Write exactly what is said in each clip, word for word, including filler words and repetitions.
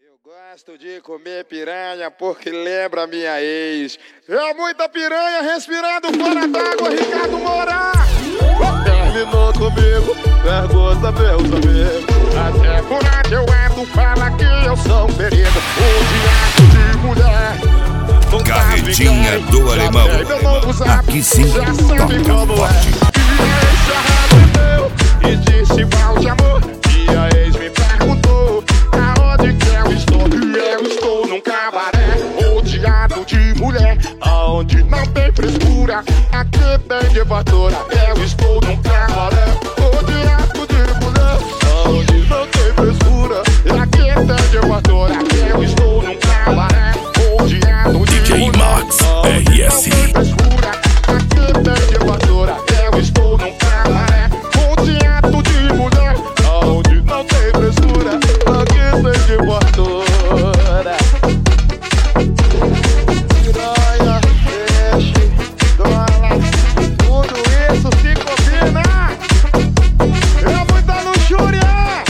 Eu gosto de comer piranha porque lembra minha ex. É muita piranha respirando fora d'água, Ricardo Moura. Terminou comigo, pergunta meus amigos. Até por onde eu ando, fala que eu sou um perigo. Um diabo de mulher. Carretinha do Alemão. Aqui sim, toca forte. E disse mal de amor. E a ex me perguntou aonde que eu estou. E eu estou num cabaré rodeado de mulher, aonde não tem frescura, aqui tem debatora. Eu estou num cabaré rodeado de mulher, aonde não tem frescura, aqui tem debatora. Eu estou num cabaré rodeado de D J mulher, Max, R S. não tem frescura, aqui tem debatora. Eu estou num cabaré rodeado de mulher, aonde não tem frescura, aqui tem debatora. Piranha, peixe, dólar, tudo isso se combina. É muita luxúria.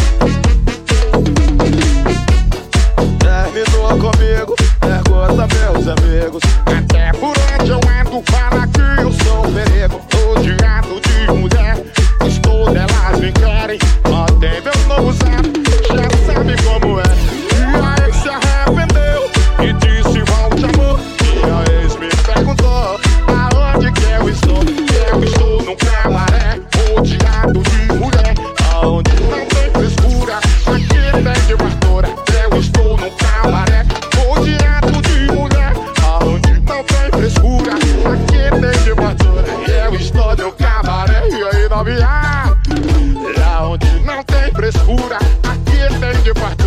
Terminou comigo, pergunta meus amigos. Até por onde eu ando, fala que eu sou um perigo. Rodeado de mulher, estou delas me querem. Até meu novo zap, já sabe como é. E a ex se arrependeu e disse volte amor. E a ex me perguntou aonde que eu estou. Eu estou num cabaré rodeado de mulher, aonde não tem frescura, aqui tem debatora. Eu estou num cabaré rodeado de mulher, aonde não tem frescura, aqui tem debatora. Eu estou num cabaré, e aí novinha, aonde não tem frescura, aqui tem debatora.